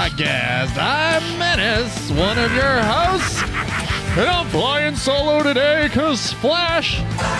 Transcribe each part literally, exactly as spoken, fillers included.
Podcast. I'm Menace, one of your hosts, and I'm flying solo today because Flash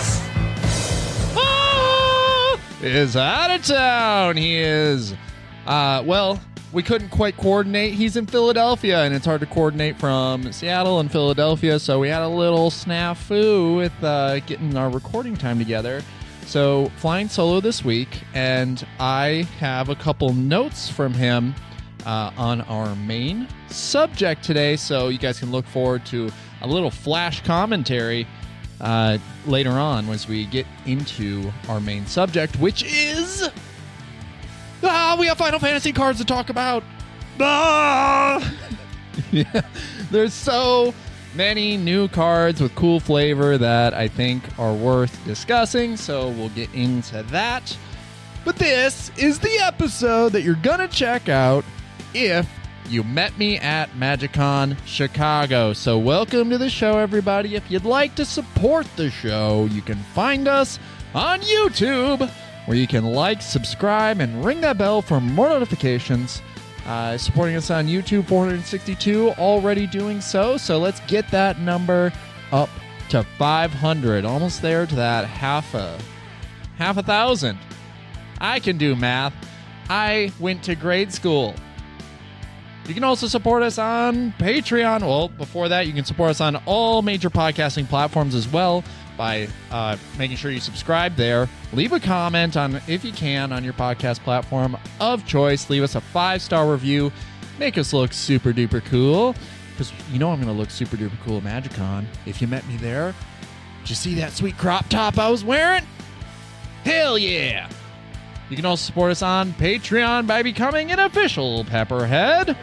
ah, is out of town. He is, uh, well, we couldn't quite coordinate. He's in Philadelphia, and it's hard to coordinate from Seattle and Philadelphia, so we had a little snafu with uh, getting our recording time together. So, flying solo this week, and I have a couple notes from him uh, on our main subject today, so you guys can look forward to a little Flash commentary uh, later on as we get into our main subject, which is... Ah, we have Final Fantasy cards to talk about! Ah! Yeah, there's so... many new cards with cool flavor that I think are worth discussing, so we'll get into that. But this is the episode that you're gonna check out if you met me at MagicCon Chicago. So welcome to the show, everybody. If you'd like to support the show, you can find us on YouTube, where you can like, subscribe, and ring that bell for more notifications. Uh, supporting us on YouTube, four hundred sixty-two, already doing so. So let's get that number up to five hundred. Almost there to that half a, half a thousand. I can do math. I went to grade school. You can also support us on Patreon. Well, before that, you can support us on all major podcasting platforms as well by uh, making sure you subscribe there. Leave a comment, on, if you can, on your podcast platform of choice. Leave us a five-star review. Make us look super duper cool. Because you know I'm going to look super duper cool at MagicCon. If you met me there, did you see that sweet crop top I was wearing? Hell yeah! You can also support us on Patreon by becoming an official Pepperhead.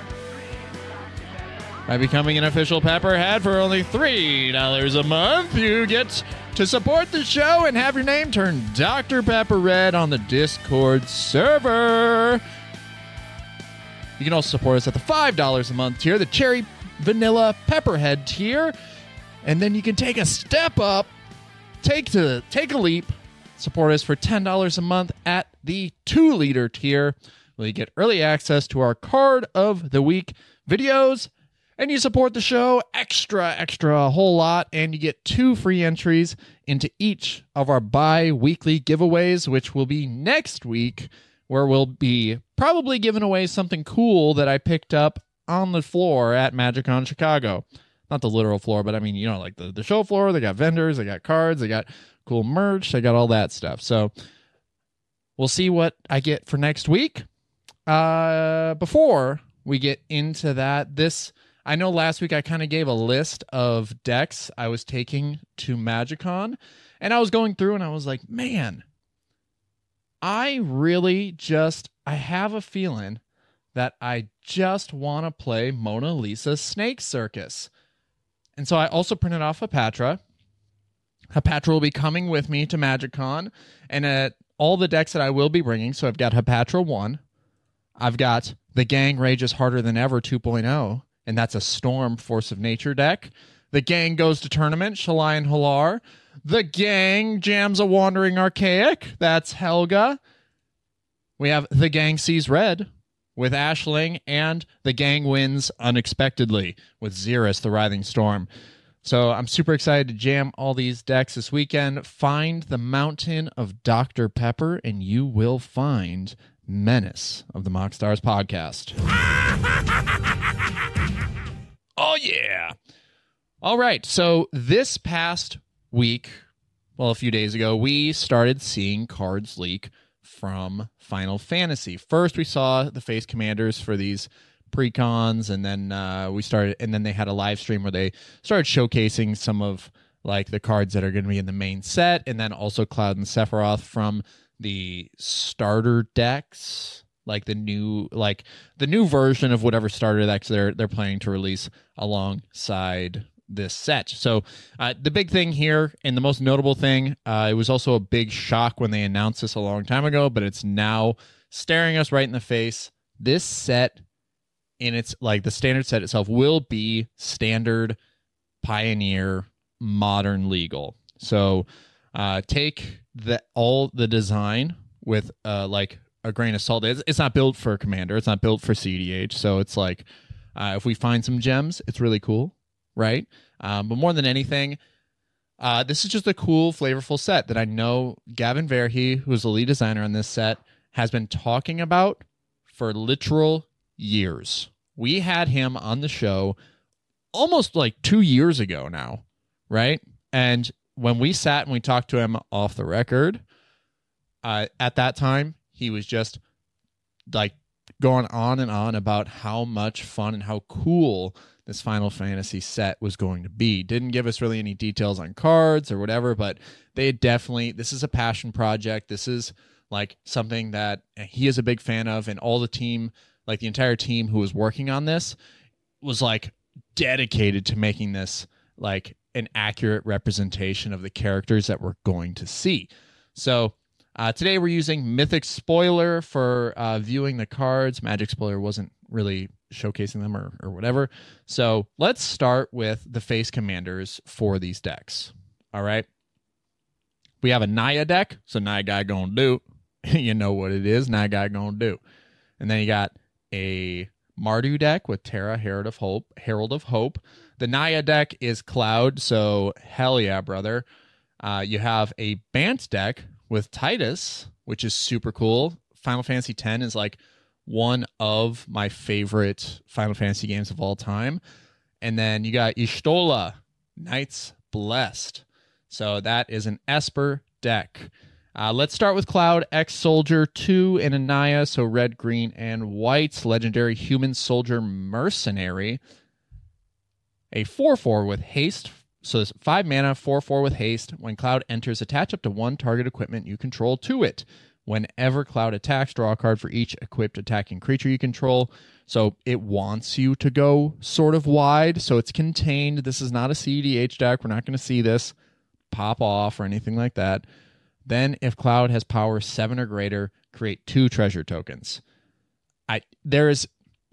By becoming an official Pepperhead for only three dollars a month, you get to support the show and have your name turned Doctor Pepper Red on the Discord server. You can also support us at the five dollars a month tier, the Cherry Vanilla Pepperhead tier. And then you can take a step up, take to take a leap, support us for ten dollars a month at the two liter tier, where you get early access to our Card of the Week videos. And you support the show extra, extra, a whole lot, and you get two free entries into each of our bi-weekly giveaways, which will be next week, where we'll be probably giving away something cool that I picked up on the floor at MagicCon Chicago. Not the literal floor, but I mean, you know, like the, the show floor. They got vendors, they got cards, they got cool merch, they got all that stuff. So we'll see what I get for next week. Uh, before we get into that, this... I know last week I kind of gave a list of decks I was taking to MagicCon, and I was going through and I was like, man, I really just, I have a feeling that I just want to play Mona Lisa Snake Circus. And so I also printed off Hapatra. Hapatra will be coming with me to MagicCon, and at all the decks that I will be bringing, so I've got Hapatra one, I've got the Gang Rages Harder Than Ever two point oh, and that's a Storm Force of Nature deck. The Gang Goes to Tournament, Shalayan Halar. The Gang Jams a Wandering Archaic, that's Helga. We have The Gang Sees Red with Ashling, and The Gang Wins Unexpectedly with Xeris, the Writhing Storm. So I'm super excited to jam all these decks this weekend. Find the Mountain of Doctor Pepper, and you will find Menace of the Mock Stars podcast. Oh, yeah. All right. So this past week, well, a few days ago, we started seeing cards leak from Final Fantasy. First, we saw the face commanders for these precons, and then uh, we started, and then they had a live stream where they started showcasing some of like the cards that are going to be in the main set, and then also Cloud and Sephiroth from the starter decks. Like the new, like the new version of whatever starter decks they're they're planning to release alongside this set. So uh, the big thing here, and the most notable thing, uh, it was also a big shock when they announced this a long time ago, but it's now staring us right in the face. This set, in its like the standard set itself, will be standard, Pioneer, Modern, Legal. So uh, take the all the design with uh, like a grain of salt. It's, it's not built for Commander. It's not built for C D H. So it's like, uh, if we find some gems, it's really cool, right? Um, but more than anything, uh, this is just a cool, flavorful set that I know Gavin Verhey, who's the lead designer on this set, has been talking about for literal years. We had him on the show almost like two years ago now, right? And when we sat and we talked to him off the record, uh, at that time, he was just like going on and on about how much fun and how cool this Final Fantasy set was going to be. Didn't give us really any details on cards or whatever, but they definitely, this is a passion project. This is like something that he is a big fan of, and all the team, like the entire team who was working on this, was like dedicated to making this like an accurate representation of the characters that we're going to see. So uh, today we're using Mythic Spoiler for uh, viewing the cards. Magic Spoiler wasn't really showcasing them or, or whatever. So let's start with the face commanders for these decks. All right. We have a Naya deck. So Naya guy gonna do. You know what it is. Naya guy gonna do. And then you got a Mardu deck with Terra, Herald of Hope. Herald of Hope. The Naya deck is Cloud, so hell yeah, brother. Uh, you have a Bant deck with Titus, which is super cool. Final Fantasy X is like one of my favorite Final Fantasy games of all time. And then you got Y'shtola, Knights Blessed. So that is an Esper deck. Uh, let's start with Cloud, Ex-Soldier, two and a Naya, so red, green, and white. Legendary Human Soldier Mercenary. A four four with haste. So it's five mana, four four with haste. When Cloud enters, attach up to one target equipment you control to it. Whenever Cloud attacks, draw a card for each equipped attacking creature you control. So it wants you to go sort of wide, so it's contained. This is not a C D H deck. We're not going to see this pop off or anything like that. Then, if Cloud has power seven or greater, create two treasure tokens. I there is...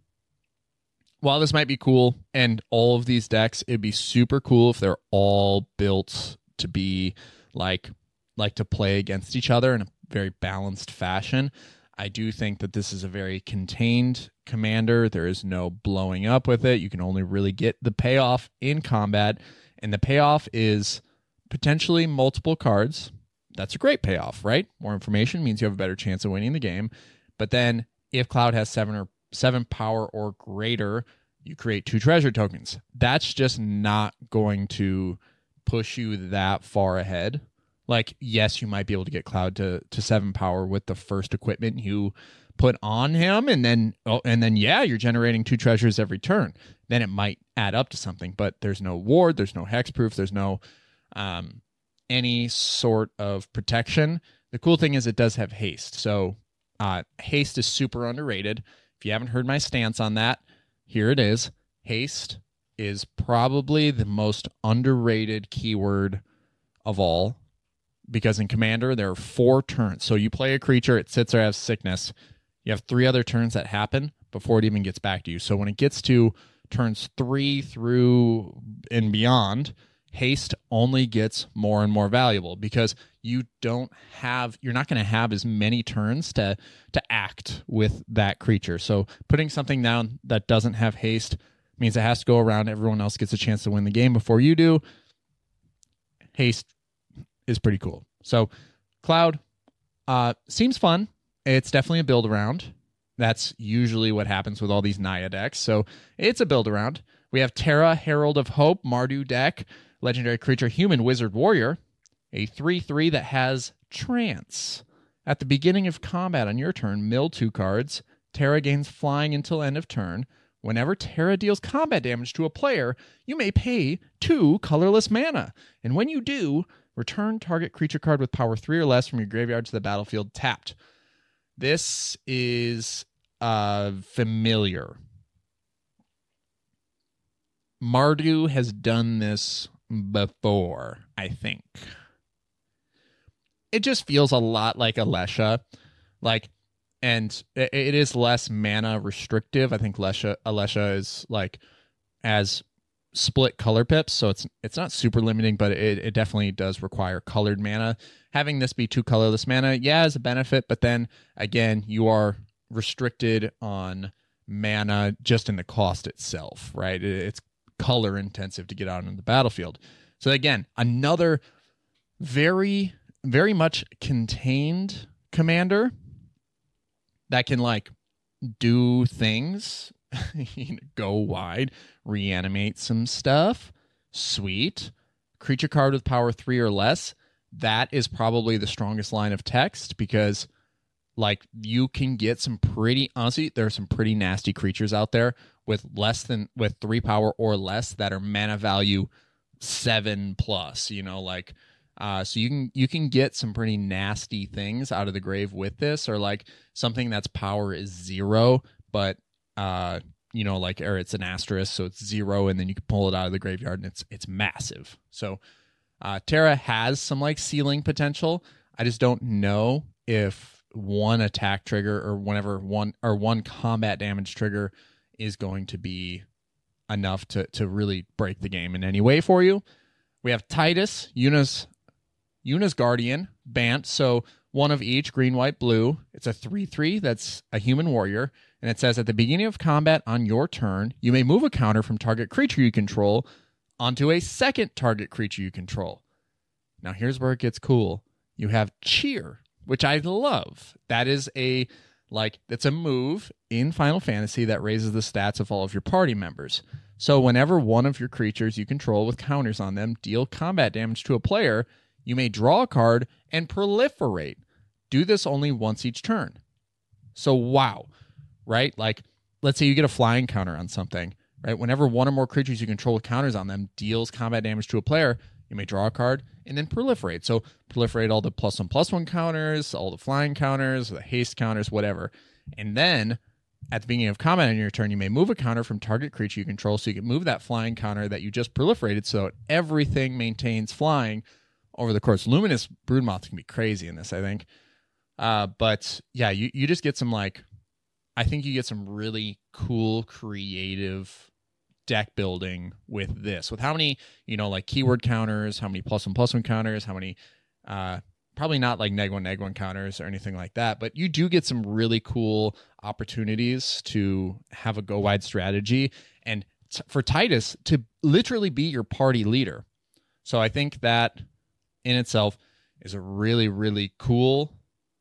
While this might be cool, and all of these decks, it'd be super cool if they're all built to be like, like to play against each other in a very balanced fashion. I do think that this is a very contained commander. There is no blowing up with it. You can only really get the payoff in combat, and the payoff is potentially multiple cards. That's a great payoff, right? More information means you have a better chance of winning the game. But then if Cloud has seven or seven power or greater, you create two treasure tokens. That's just not going to push you that far ahead. Like, yes, you might be able to get Cloud to, to seven power with the first equipment you put on him, and then oh, and then yeah, you're generating two treasures every turn. Then it might add up to something, but there's no ward, there's no hexproof, there's no um, any sort of protection. The cool thing is it does have haste. So uh, haste is super underrated. If you haven't heard my stance on that, here it is. Haste is probably the most underrated keyword of all, because in Commander, there are four turns. So you play a creature, it sits or has sickness. You have three other turns that happen before it even gets back to you. So when it gets to turns three through and beyond, haste only gets more and more valuable, because you don't have, you're not going to have as many turns to to act with that creature. So putting something down that doesn't have haste means it has to go around. Everyone else gets a chance to win the game before you do. Haste is pretty cool. So Cloud uh, seems fun. It's definitely a build around. That's usually what happens with all these Naya decks. So it's a build around. We have Terra, Herald of Hope, Mardu deck, legendary creature, Human Wizard Warrior, a three three that has Trance. At the beginning of combat on your turn, mill two cards. Terra gains flying until end of turn. Whenever Terra deals combat damage to a player, you may pay two colorless mana. And when you do, return target creature card with power three or less from your graveyard to the battlefield tapped. This is uh, familiar. Mardu has done this before, I think. It just feels a lot like Alesha. Like, and it, it is less mana restrictive. I think Alesha, Alesha is like as split color pips, so it's it's not super limiting, but it, it definitely does require colored mana. Having this be two colorless mana, yeah, is a benefit, but then again, you are restricted on mana just in the cost itself, right? It, it's color intensive to get out on the battlefield. So again, another very, very much contained commander that can like do things, go wide, reanimate some stuff. Sweet. Creature card with power three or less. That is probably the strongest line of text because like you can get some pretty, honestly, there are some pretty nasty creatures out there with less than, with three power or less that are mana value seven plus, you know, like, uh, so you can, you can get some pretty nasty things out of the grave with this, or like something that's power is zero, but, uh, you know, like, or it's an asterisk, so it's zero, and then you can pull it out of the graveyard, and it's, it's massive. So, uh, Terra has some like ceiling potential. I just don't know if one attack trigger or whenever one or one combat damage trigger is going to be enough to to really break the game in any way for you. We have Titus, Yuna's Yuna's Guardian, Bant, so one of each, green, white, blue. It's a three three that's a human warrior, and it says at the beginning of combat on your turn, you may move a counter from target creature you control onto a second target creature you control. Now here's where it gets cool. You have Cheer, which I love. That is a like that's a move in Final Fantasy that raises the stats of all of your party members. So whenever one of your creatures you control with counters on them deal combat damage to a player, you may draw a card and proliferate. Do this only once each turn. So wow, right? Like let's say you get a flying counter on something, right? Whenever one or more creatures you control with counters on them deals combat damage to a player, you may draw a card and then proliferate. So proliferate all the plus one plus one counters, all the flying counters, the haste counters, whatever. And then at the beginning of combat on your turn, you may move a counter from target creature you control. So you can move that flying counter that you just proliferated so everything maintains flying over the course. Luminous Broodmoth can be crazy in this, I think. Uh, but yeah, you, you just get some like, I think you get some really cool, creative deck building with this, with how many, you know, like keyword counters, how many plus one plus one counters, how many, uh, probably not like neg one neg one counters or anything like that, but you do get some really cool opportunities to have a go wide strategy and t- for Titus to literally be your party leader. So I think that in itself is a really, really cool,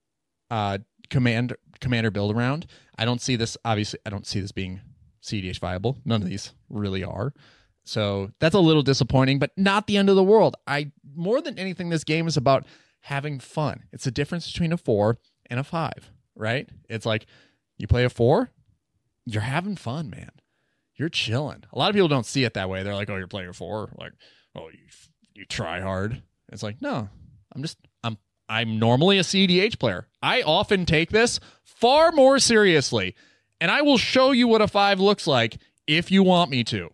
uh, command commander build around. I don't see this, obviously, I don't see this being C D H viable. None of these really are. So that's a little disappointing, but not the end of the world. I more than anything, this game is about having fun. It's the difference between a four and a five, right? It's like you play a four, you're having fun, man. You're chilling. A lot of people don't see it that way. They're like, "Oh, you're playing a four." Like, "Oh, you you try hard." It's like, no, I'm just I'm I'm normally a C D H player. I often take this far more seriously. And I will show you what a five looks like if you want me to.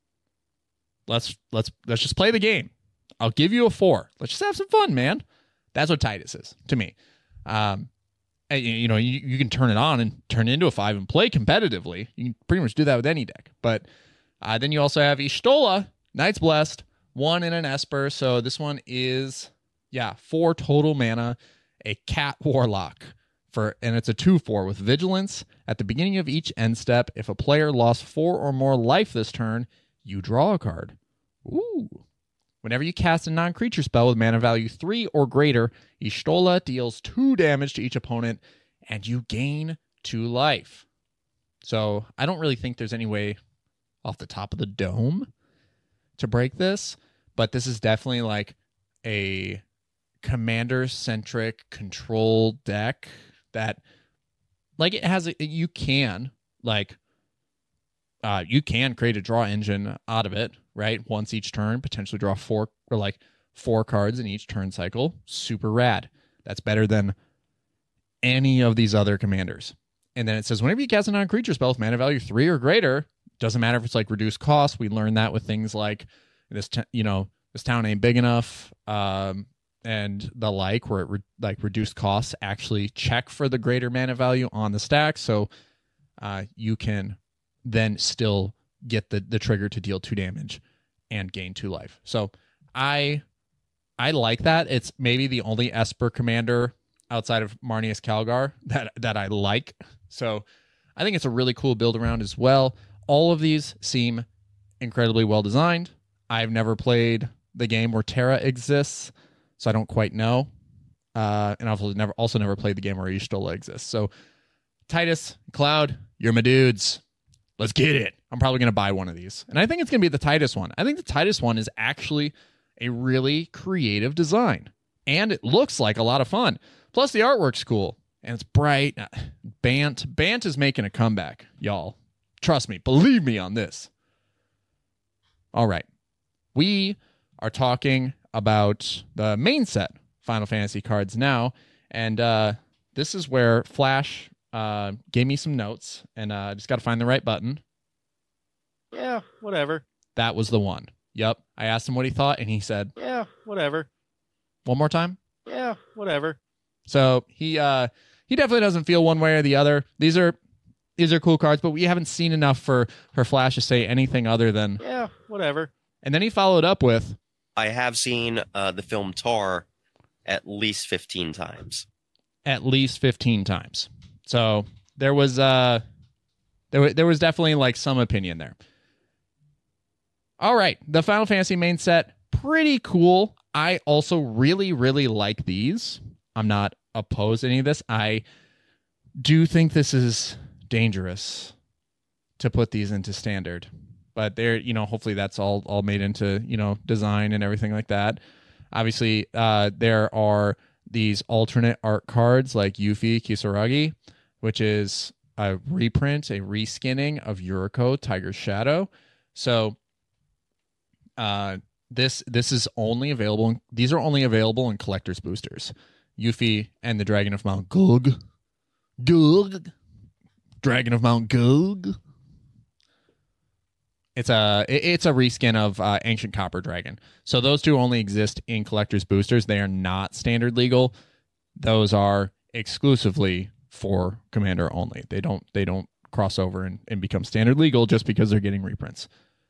Let's let's let's just play the game. I'll give you a four. Let's just have some fun, man. That's what Titus is to me. Um, and, you know, you, you can turn it on and turn it into a five and play competitively. You can pretty much do that with any deck. But uh, then you also have Y'shtola, Knight's Blessed, one in an Esper. So this one is, yeah, four total mana, a Cat Warlock. For, and it's a two four with Vigilance. At the beginning of each end step, if a player lost four or more life this turn, you draw a card. Ooh. Whenever you cast a non-creature spell with mana value three or greater, Y'shtola deals two damage to each opponent, and you gain two life. So I don't really think there's any way off the top of the dome to break this, but this is definitely like a commander-centric control deck that, like, it has a, you can like uh you can create a draw engine out of it, right? Once each turn, potentially draw four or like four cards in each turn cycle. Super rad. That's better than any of these other commanders. And then it says whenever you cast a non-creature spell with mana value three or greater, doesn't matter if it's like reduced cost. We learned that with things like this t- you know this town ain't big enough, um and the like, where it re- like reduced costs actually check for the greater mana value on the stack, so uh, you can then still get the, the trigger to deal two damage and gain two life. So I I like that. It's maybe the only Esper commander outside of Marneus Calgar that that I like. So I think it's a really cool build around as well. All of these seem incredibly well designed. I've never played the game where Terra exists, so I don't quite know. Uh, and I've never also never played the game where Y'shtola exists. So Titus, Cloud, you're my dudes. Let's get it. I'm probably going to buy one of these. And I think it's going to be the Titus one. I think the Titus one is actually a really creative design. And it looks like a lot of fun. Plus, the artwork's cool. And it's bright. Bant. Bant is making a comeback, y'all. Trust me. Believe me on this. All right. We are talking about the main set Final Fantasy cards now. And uh, this is where Flash uh, gave me some notes. And I uh, just got to find the right button. Yeah, whatever. That was the one. Yep. I asked him what he thought, and he said, yeah, whatever. One more time? Yeah, whatever. So he uh, he definitely doesn't feel one way or the other. These are these are cool cards, but we haven't seen enough for, for Flash to say anything other than, yeah, whatever. And then he followed up with, I have seen uh, the film Tar at least fifteen times. At least fifteen times. So there was uh, there, w- there was definitely like some opinion there. All right, the Final Fantasy main set, pretty cool. I also really, really like these. I'm not opposed to any of this. I do think this is dangerous to put these into standard. But they're, you know, hopefully that's all, all made into, you know, design and everything like that. Obviously, uh, there are these alternate art cards like Yuffie Kisaragi, which is a reprint, a reskinning of Yuriko, Tiger's Shadow. So uh, this this is only available. In, these are only available in collector's boosters. Yuffie and the Dragon of Mount Gug. Gug. Dragon of Mount Gug. It's a it's a reskin of uh, Ancient Copper Dragon. So those two only exist in collector's boosters. They are not standard legal. Those are exclusively for Commander only. They don't they don't cross over and, and become standard legal just because they're getting reprints.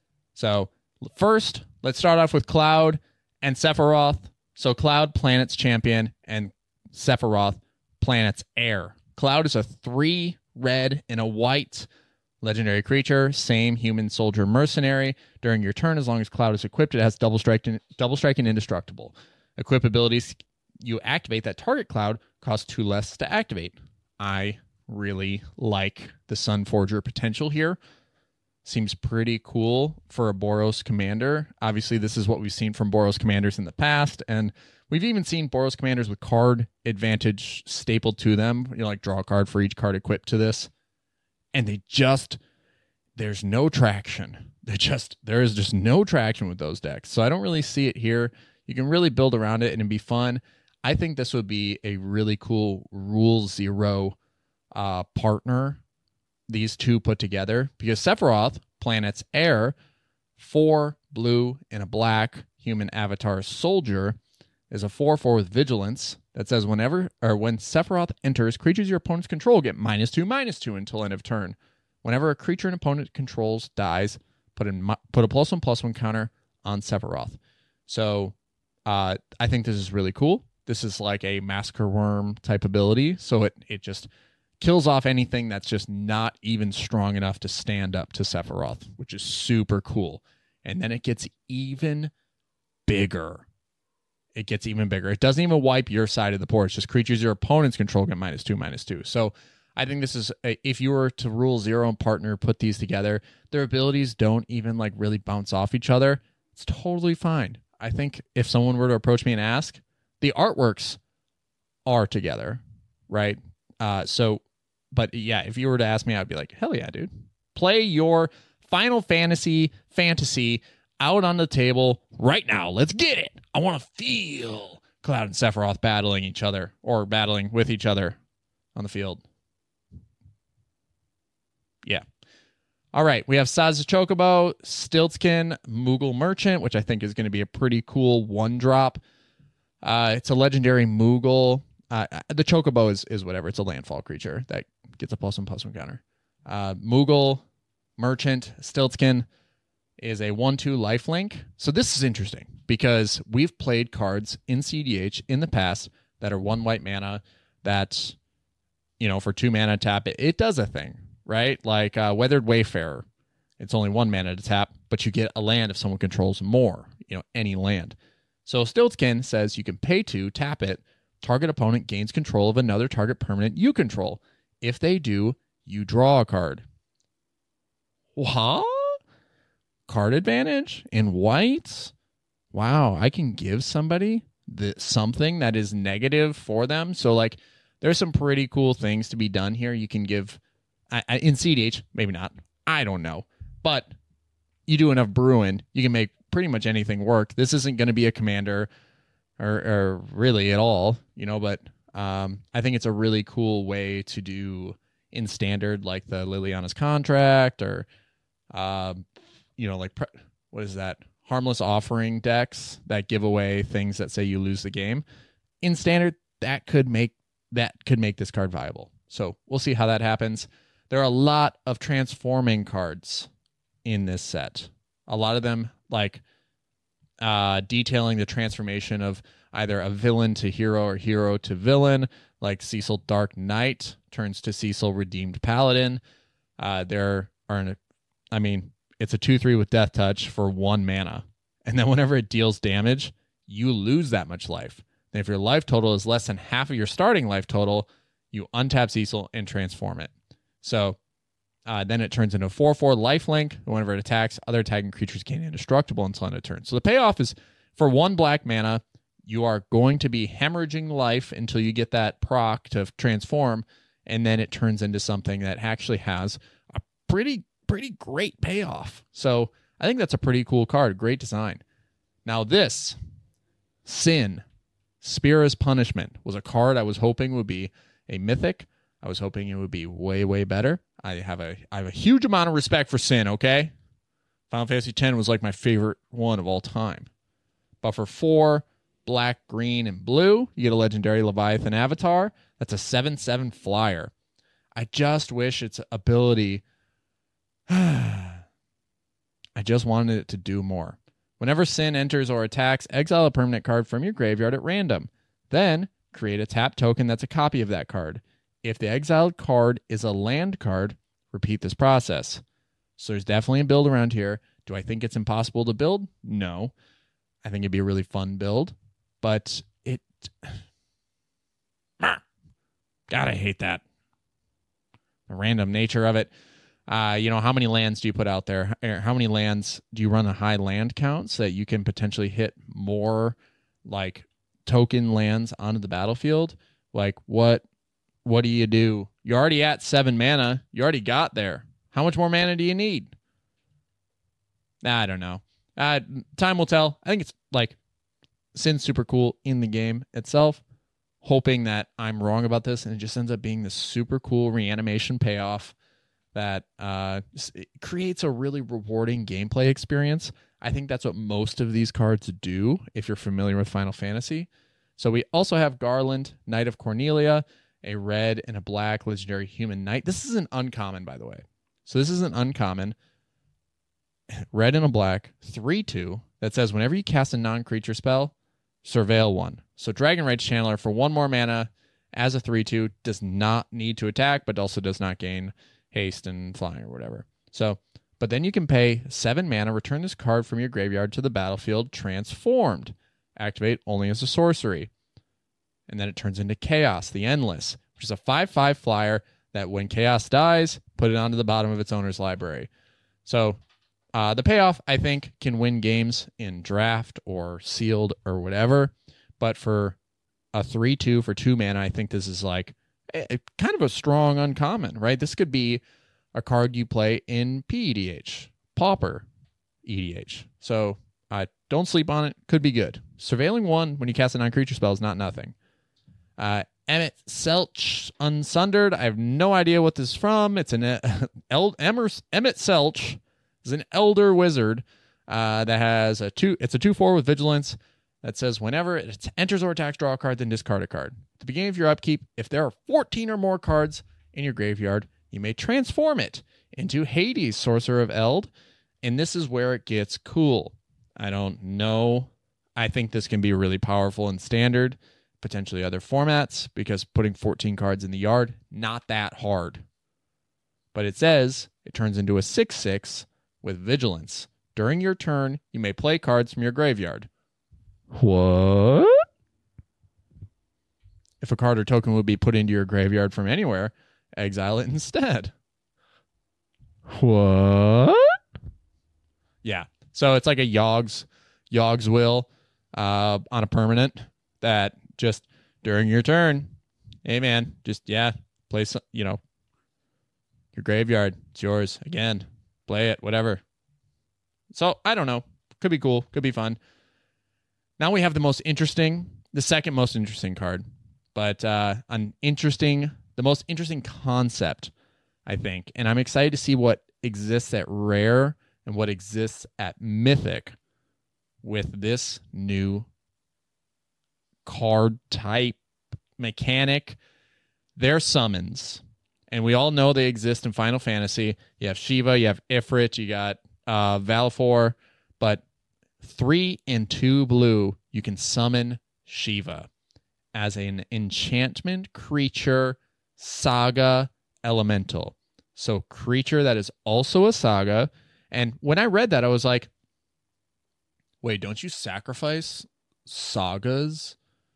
So first, let's start off with Cloud and Sephiroth. So Cloud, Planet's champion, and Sephiroth, Planet's heir. Cloud is a three red and a white legendary creature, same human soldier mercenary. During your turn, as long as Cloud is equipped, it has double strike and, double strike and indestructible. Equip abilities you activate that target Cloud cost two less to activate. I really like the Sun Forger potential here. Seems pretty cool for a Boros commander. Obviously, this is what we've seen from Boros commanders in the past, and we've even seen Boros commanders with card advantage stapled to them. You know, like draw a card for each card equipped to this. And they just, there's no traction. They just, there is just no traction with those decks. So I don't really see it here. You can really build around it and it'd be fun. I think this would be a really cool Rule Zero uh, partner, these two put together. Because Sephiroth, Planet's heir, four blue and a black human avatar soldier, is a four four with vigilance that says whenever or when Sephiroth enters, creatures your opponents control get minus two, minus two until end of turn. Whenever a creature an opponent controls dies, put in put a plus one plus one counter on Sephiroth. So uh, I think this is really cool. This is like a Massacre Worm type ability, so it it just kills off anything that's just not even strong enough to stand up to Sephiroth, which is super cool. And then it gets even bigger. It gets even bigger. It doesn't even wipe your side of the board. It's just creatures your opponents control get minus two, minus two. So I think this is, a, if you were to Rule Zero and partner, put these together, their abilities don't even like really bounce off each other. It's totally fine. I think if someone were to approach me and ask, the artworks are together, right? Uh, so, but yeah, if you were to ask me, I'd be like, hell yeah, dude. Play your Final Fantasy fantasy out on the table right now. Let's get it. I want to feel Cloud and Sephiroth battling each other or battling with each other on the field. Yeah. All right. We have Saz's Chocobo, Stiltskin, Moogle Merchant, which I think is going to be a pretty cool one drop. Uh, it's a legendary Moogle. Uh, the Chocobo is, is whatever. It's a landfall creature that gets a plus one plus one counter. Uh, Moogle Merchant, Stiltskin. is a one two lifelink. So this is interesting because we've played cards in C D H in the past that are one white mana that, you know, for two mana tap, it, it does a thing, right? Like uh, Weathered Wayfarer. It's only one mana to tap, but you get a land if someone controls more, you know, any land. So Stiltzkin says you can pay two, tap it, target opponent gains control of another target permanent you control. If they do, you draw a card. What? Card advantage in white? Wow, I can give somebody the, something that is negative for them. So, like, there's some pretty cool things to be done here. You can give, I, I, in C D H, maybe not. I don't know. But you do enough Bruin, you can make pretty much anything work. This isn't going to be a commander or, or really at all, you know, but um, I think it's a really cool way to do in standard, like the Liliana's Contract or, um, you know, like, pre- what is that? Harmless Offering decks that give away things that say you lose the game. In standard, that could make that could make this card viable. So we'll see how that happens. There are a lot of transforming cards in this set. A lot of them, like uh, detailing the transformation of either a villain to hero or hero to villain, like Cecil Dark Knight turns to Cecil Redeemed Paladin. Uh, there are, an, I mean, it's a two three with Death Touch for one mana. And then whenever it deals damage, you lose that much life. And if your life total is less than half of your starting life total, you untap Cecil and transform it. So uh, then it turns into a four four lifelink. Whenever it attacks, other attacking creatures gain indestructible until end of turn. So the payoff is for one black mana, you are going to be hemorrhaging life until you get that proc to transform, and then it turns into something that actually has a pretty, pretty great payoff. So I think that's a pretty cool card. Great design. Now this, Sin, Spira's Punishment, was a card I was hoping would be a mythic. I was hoping it would be way, way better. I have a I have a huge amount of respect for Sin, okay? Final Fantasy X was like my favorite one of all time. But for four, black, green, and blue, you get a legendary Leviathan Avatar. That's a seven seven flyer. I just wish its ability... I just wanted it to do more. Whenever Sin enters or attacks, exile a permanent card from your graveyard at random. Then, create a tap token that's a copy of that card. If the exiled card is a land card, repeat this process. So there's definitely a build around here. Do I think it's impossible to build? No. I think it'd be a really fun build. But it... God, I hate that. The random nature of it. Uh, you know, how many lands do you put out there? How many lands do you run a high land count so that you can potentially hit more, like, token lands onto the battlefield? Like, what... What do you do? You're already at seven mana. You already got there. How much more mana do you need? I don't know. Uh, time will tell. I think it's like Sin's super cool in the game itself. Hoping that I'm wrong about this and it just ends up being this super cool reanimation payoff that uh, it creates a really rewarding gameplay experience. I think that's what most of these cards do if you're familiar with Final Fantasy. So we also have Garland, Knight of Cornelia, a red and a black legendary human knight. This is an uncommon, by the way. So this is an uncommon. Red and a black, three two, that says whenever you cast a non-creature spell, surveil one. So Dragon Rage Channeler for one more mana as a three two does not need to attack, but also does not gain haste and flying or whatever. So, but then you can pay seven mana, return this card from your graveyard to the battlefield transformed. Activate only as a sorcery. And then it turns into Chaos, the Endless, which is a five five flyer that when Chaos dies, put it onto the bottom of its owner's library. So uh, the payoff, I think, can win games in draft or sealed or whatever. But for a three two for two mana, I think this is like a, a, kind of a strong uncommon, right? This could be a card you play in P E D H, Pauper E D H. So uh, don't sleep on it. Could be good. Surveilling one when you cast a non-creature spell is not nothing. Uh, Emmett Selch Unsundered. I have no idea what this is from. It's an uh, El- Emmer- Emmett Selch is an elder wizard uh, that has a two. It's a two four with vigilance that says whenever it enters or attacks, draw a card, then discard a card. At the beginning of your upkeep, if there are fourteen or more cards in your graveyard, you may transform it into Hades, Sorcerer of Eld, And this is where it gets cool. I don't know. I think this can be really powerful in standard, potentially other formats, because putting fourteen cards in the yard, not that hard. But it says it turns into a six six with vigilance. During your turn, you may play cards from your graveyard. What? If a card or token would be put into your graveyard from anywhere, exile it instead. What? Yeah. So it's like a Yogg's, Yogg's Will uh, on a permanent that just during your turn, hey man, just, yeah, play some, you know, your graveyard. It's yours. Again, play it, whatever. So I don't know. Could be cool. Could be fun. Now we have the most interesting, the second most interesting card, but uh, an interesting, the most interesting concept, I think. And I'm excited to see what exists at Rare and what exists at Mythic with this new card type mechanic. They're summons. And we all know they exist in Final Fantasy. You have Shiva, you have Ifrit, you got uh, Valefor, but three and two blue, you can summon Shiva as an enchantment creature saga elemental. So creature that is also a saga. And when I read that, I was like, wait, don't you sacrifice sagas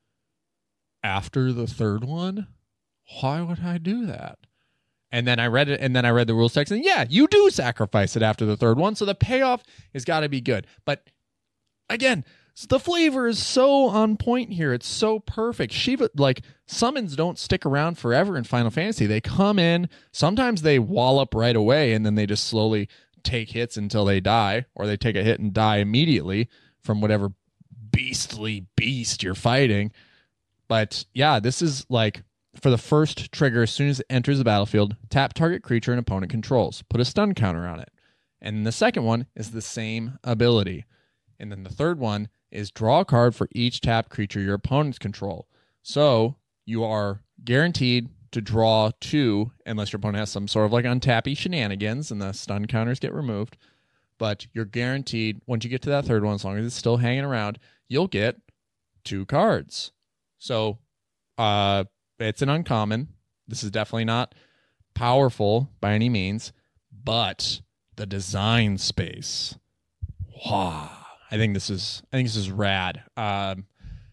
after the third one? Why would I do that? And then I read it, and then I read the rules text, and yeah, you do sacrifice it after the third one, so the payoff has got to be good. But again, the flavor is so on point here. It's so perfect. Shiva, like, summons don't stick around forever in Final Fantasy. They come in, sometimes they wallop right away, and then they just slowly take hits until they die, or they take a hit and die immediately from whatever beastly beast you're fighting. But yeah, this is like, for the first trigger, as soon as it enters the battlefield, tap target creature an opponent controls. Put a stun counter on it. And the second one is the same ability. And then the third one is draw a card for each tap creature your opponents control. So you are guaranteed to draw two, unless your opponent has some sort of like untappy shenanigans and the stun counters get removed. But you're guaranteed, once you get to that third one, as long as it's still hanging around, you'll get two cards. So, uh... it's an uncommon. This is definitely not powerful by any means, but the design space. Wow. I think this is I think this is rad. Um,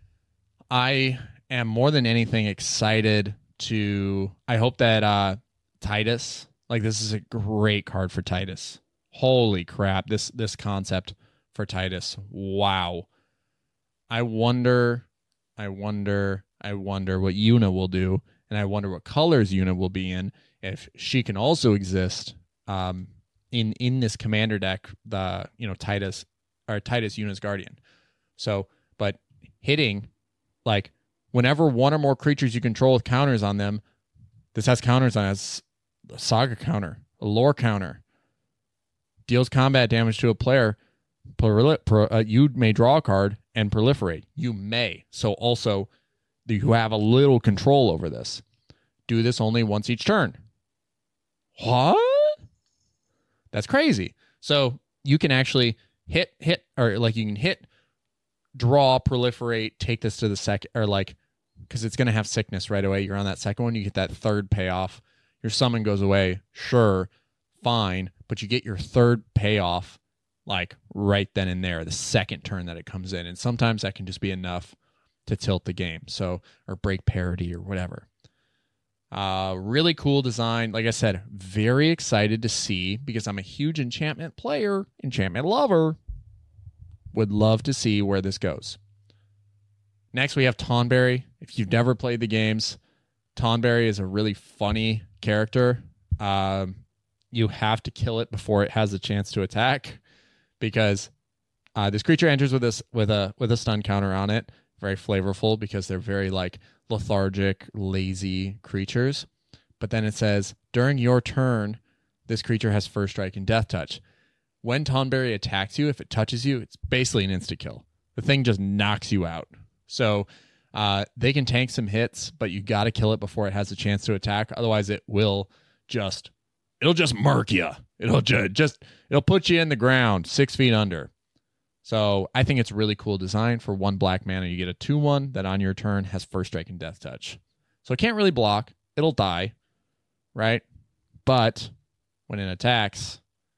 I am more than anything excited to I hope that uh, Titus, like this is a great card for Titus. Holy crap, this this concept for Titus. Wow. I wonder I wonder I wonder what Yuna will do, and I wonder what colors Yuna will be in, if she can also exist um, in in this commander deck, the you know Titus or Titus Yuna's Guardian. So, but hitting, like, whenever one or more creatures you control with counters on them, this has counters on it. It's a saga counter, a lore counter, deals combat damage to a player. Proli- pro, uh, you may draw a card and proliferate. You may. So also, you have a little control over this. Do this only once each turn. What? That's crazy. So you can actually hit, hit, or like you can hit, draw, proliferate, take this to the second, or like, because it's going to have sickness right away. You're on that second one, you get that third payoff. Your summon goes away. Sure, fine, but you get your third payoff like right then and there, the second turn that it comes in. And sometimes that can just be enough to tilt the game, so or break parity or whatever. Uh, really cool design. Like I said, very excited to see, because I'm a huge enchantment player, enchantment lover. Would love to see where this goes. Next, we have Tonberry. If you've never played the games, Tonberry is a really funny character. Um, you have to kill it before it has a chance to attack, because uh, this creature enters with this with a with a stun counter on it. Very flavorful, because they're very like lethargic, lazy creatures. But then it says, during your turn, this creature has first strike and death touch. When Tonberry attacks you, if it touches you, it's basically an insta kill. The thing just knocks you out. So uh, they can tank some hits, but you got to kill it before it has a chance to attack. Otherwise, it will just it'll just murk you. It'll ju- just it'll put you in the ground six feet under. So I think it's really cool design. For one black mana, you get a two one that on your turn has first strike and death touch. So it can't really block. It'll die, right? But when it attacks,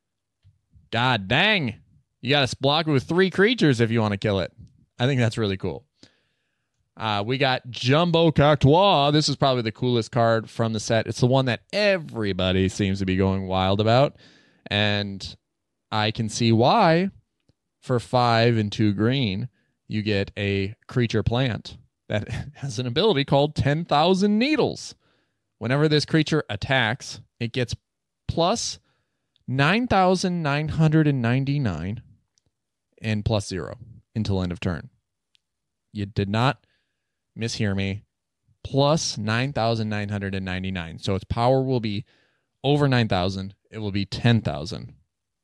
god dang, you got to block it with three creatures if you want to kill it. I think that's really cool. Uh, we got Jumbo Cactuar. This is probably the coolest card from the set. It's the one that everybody seems to be going wild about. And I can see why. For five and two green, you get a creature plant that has an ability called ten thousand Needles. Whenever this creature attacks, it gets plus nine thousand nine hundred ninety-nine and plus zero until end of turn. You did not mishear me. Plus nine thousand nine hundred ninety-nine. So its power will be over nine thousand. It will be ten thousand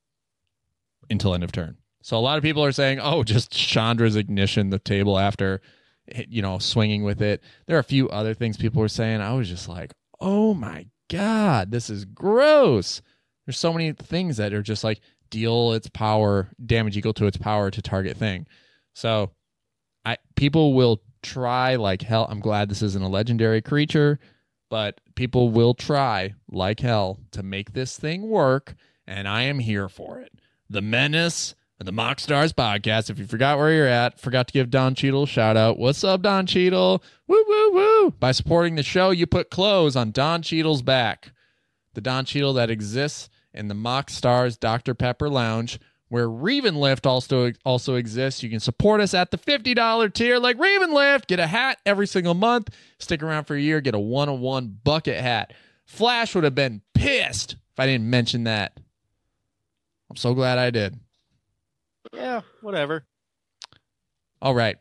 until end of turn. So a lot of people are saying, oh, just Chandra's Ignition the table after, you know, swinging with it. There are a few other things people were saying. I was just like, oh my God, this is gross. There's so many things that are just like deal its power, damage equal to its power to target thing. So I people will try like hell. I'm glad this isn't a legendary creature, but people will try like hell to make this thing work, and I am here for it. The Menace and the Mock Stars podcast. If you forgot where you're at, forgot to give Don Cheadle a shout out. What's up, Don Cheadle? Woo, woo, woo. By supporting the show, you put clothes on Don Cheadle's back. The Don Cheadle that exists in the Mock Stars Doctor Pepper Lounge, where Ravenlift also, also exists. You can support us at the fifty dollars tier like Ravenlift. Get a hat every single month. Stick around for a year. Get a one oh one bucket hat. Flash would have been pissed if I didn't mention that. I'm so glad I did. Yeah, whatever. All right.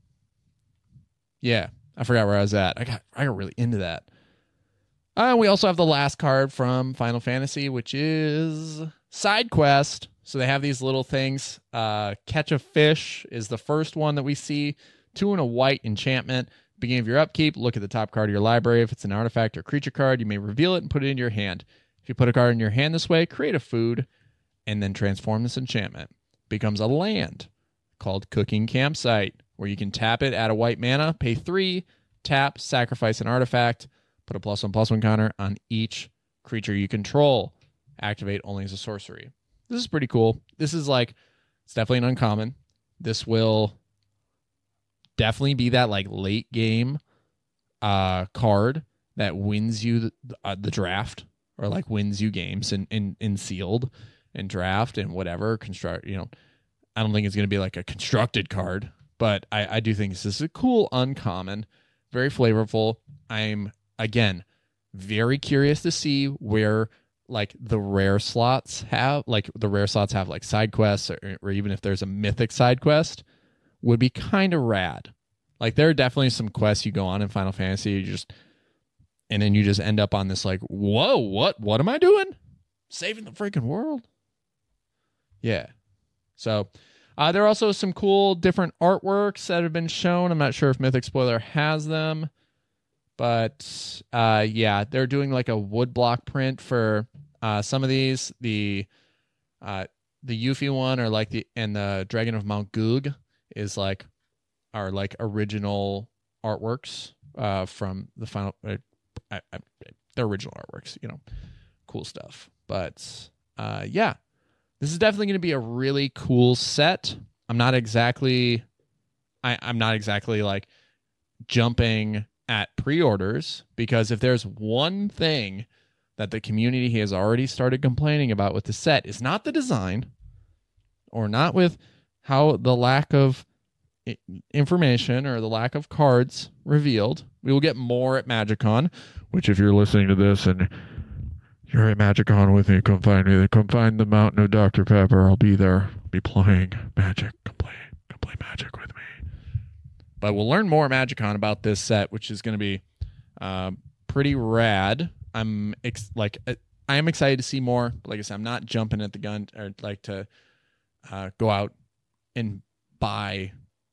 Yeah, I forgot where I was at. I got I got really into that. Uh, we also have the last card from Final Fantasy, which is Side Quest. So they have these little things. Uh, Catch a Fish is the first one that we see. Two and a white enchantment. Beginning of your upkeep, look at the top card of your library. If it's an artifact or creature card, you may reveal it and put it in your hand. If you put a card in your hand this way, create a food, and then transform this enchantment. Becomes a land called Cooking Campsite, where you can tap it, add a white mana, pay three, tap, sacrifice an artifact, put a plus one plus one counter on each creature you control. Activate only as a sorcery. This is pretty cool. This is like, it's definitely an uncommon. This will definitely be that like late game uh, card that wins you the, uh, the draft, or like wins you games in, in, in sealed and draft and whatever construct. You know, I don't think it's going to be like a constructed card, but I, I do think this is a cool uncommon, very flavorful. I'm again very curious to see where like the rare slots have, like the rare slots have like side quests, or, or even if there's a mythic side quest, would be kind of rad. Like there are definitely some quests you go on in Final Fantasy, you just, and then you just end up on this like, whoa, what, what am I doing? Saving the freaking world. Yeah. So uh, there are also some cool different artworks that have been shown. I'm not sure if Mythic Spoiler has them, but uh, yeah, they're doing like a wood block print for uh, some of these. The uh, the Yuffie one, or like the and the Dragon of Mount Goog is like are like original artworks uh, from the final. Uh, I, I, they're original artworks, you know, cool stuff. But uh, yeah. This is definitely going to be a really cool set. I'm not exactly, I, I'm not exactly like jumping at pre-orders, because if there's one thing that the community has already started complaining about with the set, is not the design, or not with how the lack of information or the lack of cards revealed. We will get more at MagicCon, which if you're listening to this and you're at MagicCon with me, come find me. Come find the Mountain of Doctor Pepper. I'll be there. I'll be playing Magic. Come play, come play Magic with me. But we'll learn more at MagicCon about this set, which is going to be uh, pretty rad. I'm ex- like, uh, I am excited to see more. But like I said, I'm not jumping at the gun, or like to uh, go out and buy.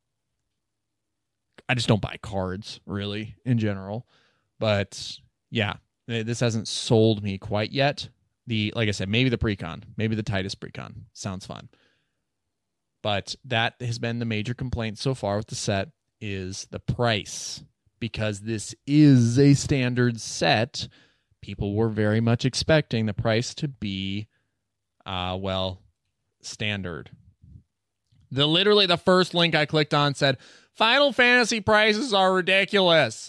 I just don't buy cards really in general. But yeah. This hasn't sold me quite yet. the, like I said, maybe the Precon, maybe the Titus Precon. Sounds fun. But that has been the major complaint so far with the set is the price. Because this is a standard set, people were very much expecting the price to be, uh, well, standard. The literally the first link I clicked on said, Final Fantasy prices are ridiculous.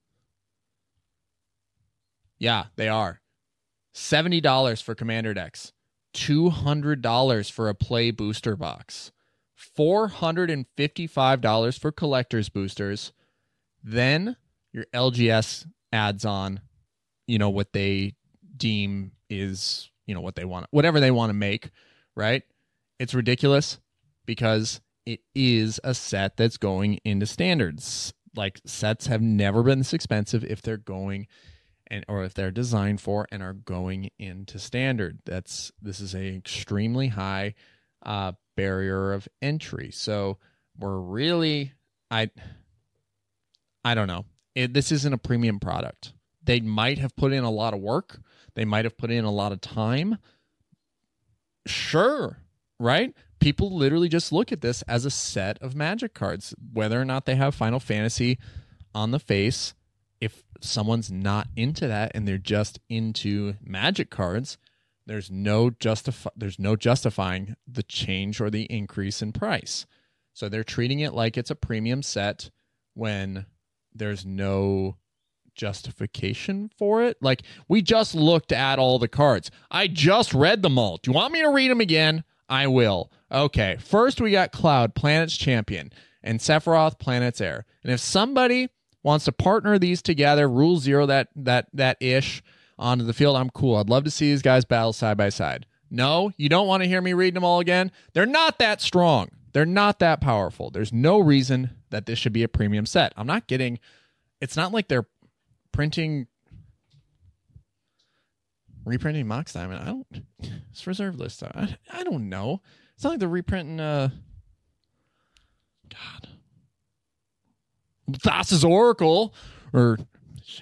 Yeah, they are. seventy dollars for Commander decks. two hundred dollars for a play booster box. four hundred fifty-five dollars for collector's boosters. Then your L G S adds on, you know, what they deem is, you know, what they want, whatever they want to make, right? It's ridiculous because it is a set that's going into standards. Like, sets have never been this expensive if they're going and or if they're designed for and are going into standard. That's this is a extremely high uh, barrier of entry. So we're really, I, I don't know. It, this isn't a premium product. They might have put in a lot of work. They might have put in a lot of time. Sure, right? People literally just look at this as a set of Magic cards, whether or not they have Final Fantasy on the face. If someone's not into that and they're just into Magic cards, there's no justif- there's no justifying the change or the increase in price. So they're treating it like it's a premium set when there's no justification for it. Like, we just looked at all the cards. I just read them all. Do you want me to read them again? I will. Okay, first we got Cloud, Planet's Champion, and Sephiroth, Planet's Heir. And if somebody wants to partner these together, rule zero that that that ish onto the field, I'm cool. I'd love to see these guys battle side by side. No, you don't want to hear me read them all again? They're not that strong. They're not that powerful. There's no reason that this should be a premium set. I'm not getting... It's not like they're printing... reprinting Mox Diamond. I don't... It's reserve list. I, I don't know. It's not like they're reprinting... Uh, God... Thassa's Oracle or shit,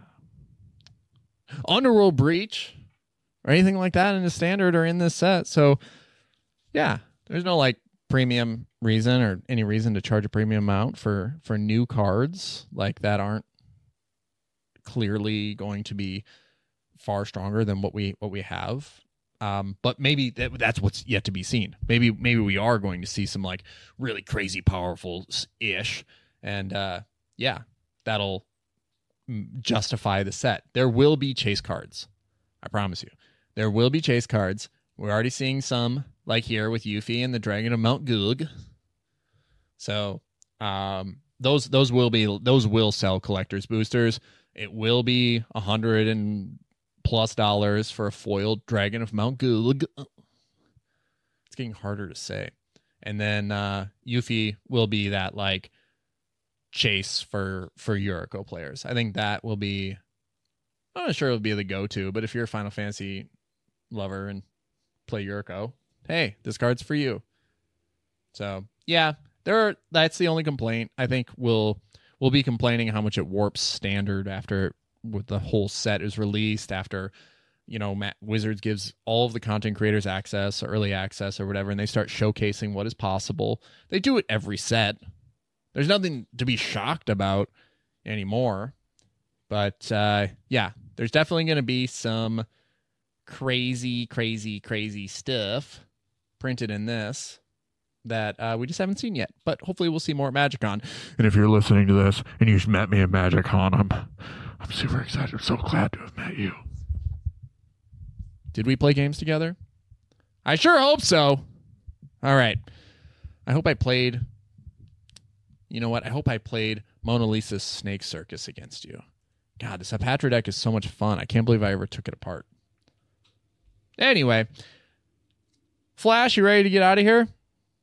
Underworld Breach or anything like that in the standard or in this set. So yeah, there's no like premium reason or any reason to charge a premium amount for for new cards like that aren't clearly going to be far stronger than what we what we have. Um, but maybe that, that's what's yet to be seen. Maybe maybe we are going to see some like really crazy powerful ish. And, uh, yeah, that'll justify the set. There will be chase cards. I promise you. There will be chase cards. We're already seeing some, like here with Yuffie and the Dragon of Mount Gug. So, um, those those will be those will sell collector's boosters. It will be a hundred and plus dollars for a foiled Dragon of Mount Gug. It's getting harder to say. And then uh, Yuffie will be that, like, chase for for Yuriko players. I think that will be, I'm not sure it'll be the go-to, but if you're a Final Fantasy lover and play Yuriko, hey, this card's for you. So yeah, there are, that's the only complaint. I think we'll we'll be complaining how much it warps standard after with the whole set is released, after, you know, Matt, Wizards gives all of the content creators access or early access or whatever, and they start showcasing what is possible. They do it every set. There's nothing to be shocked about anymore. But, uh, yeah, there's definitely going to be some crazy, crazy, crazy stuff printed in this that uh, we just haven't seen yet. But hopefully we'll see more at MagicCon. And if you're listening to this and you've met me at MagicCon, I'm, I'm super excited. I'm so glad to have met you. Did we play games together? I sure hope so. All right. I hope I played... You know what? I hope I played Mona Lisa's Snake Circus against you. God, this Apatra deck is so much fun. I can't believe I ever took it apart. Anyway. Flash, you ready to get out of here?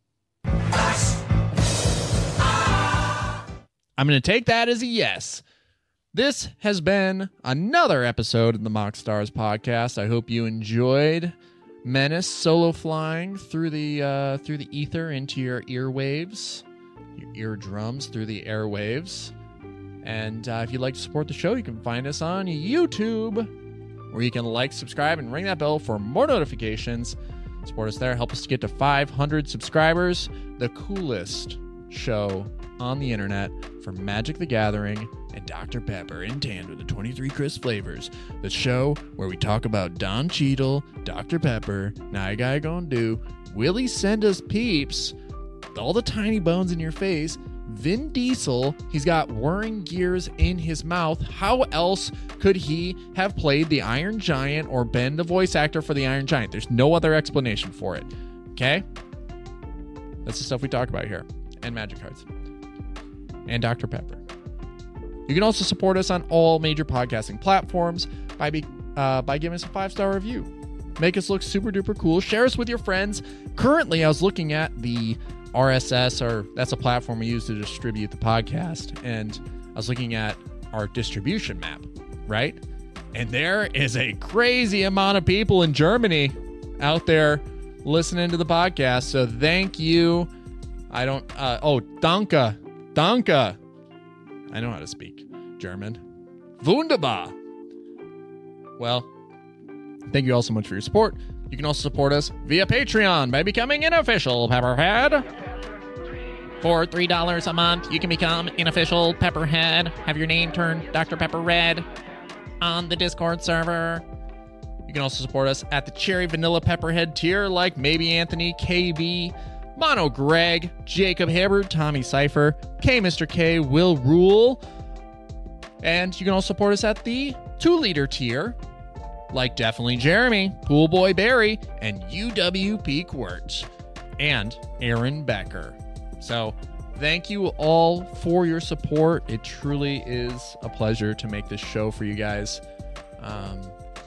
I'm going to take that as a yes. This has been another episode of the Mock Stars podcast. I hope you enjoyed Menace solo flying through the uh, through the ether into your earwaves. Your eardrums through the airwaves. And uh, if you'd like to support the show, you can find us on YouTube. where you can like, subscribe, and ring that bell for more notifications. Support us there. Help us to get to five hundred subscribers. The coolest show on the internet for Magic the Gathering and Doctor Pepper in tandem with the twenty-three crisp flavors. The show where we talk about Don Cheadle, Doctor Pepper, Nigai Gondu, Willie Send Us Peeps, all the tiny bones in your face, Vin Diesel. He's got whirring gears in his mouth. How else could he have played the Iron Giant or been the voice actor for the Iron Giant? There's no other explanation for it. Okay? That's the stuff we talk about here. And Magic cards. And Doctor Pepper. You can also support us on all major podcasting platforms by be, uh, by giving us a five-star review. Make us look super duper cool. Share us with your friends. Currently, I was looking at the R S S, or that's a platform we use to distribute the podcast, and I was looking at our distribution map, right? And there is a crazy amount of people in Germany out there listening to the podcast. So thank you. I don't, uh, oh, danke, danke. I know how to speak German. Wunderbar. Well, thank you all so much for your support. You can also support us via Patreon by becoming an official Pepperhead. For three dollars a month, you can become an official Pepperhead. Have your name turned Doctor Pepper Red on the Discord server. You can also support us at the Cherry Vanilla Pepperhead tier, like Maybe Anthony, K B, Mono Greg, Jacob Hibbard, Tommy Cypher, K Mister K, Will Rule. And you can also support us at the two-liter tier, like Definitely Jeremy, Pool Boy Barry, and U W P Quirt, and Aaron Becker. So thank you all for your support. It truly is a pleasure to make this show for you guys. Um,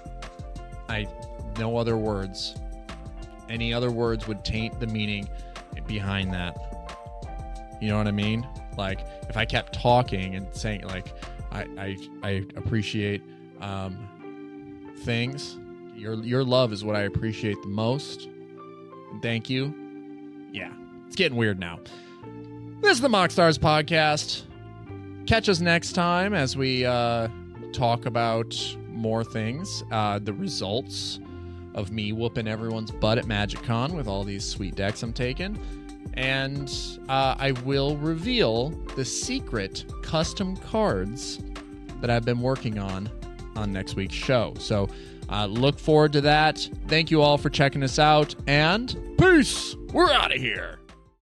I no other words. Any other words would taint the meaning behind that. You know what I mean? Like, if I kept talking and saying, like, I I, I appreciate um, things. Your your love is what I appreciate the most. Thank you. Yeah, it's getting weird now. This is the Mock Stars Podcast. Catch us next time as we uh, talk about more things. Uh, the results of me whooping everyone's butt at MagicCon with all these sweet decks I'm taking. And uh, I will reveal the secret custom cards that I've been working on on next week's show. So uh, look forward to that. Thank you all for checking us out. And peace! We're out of here.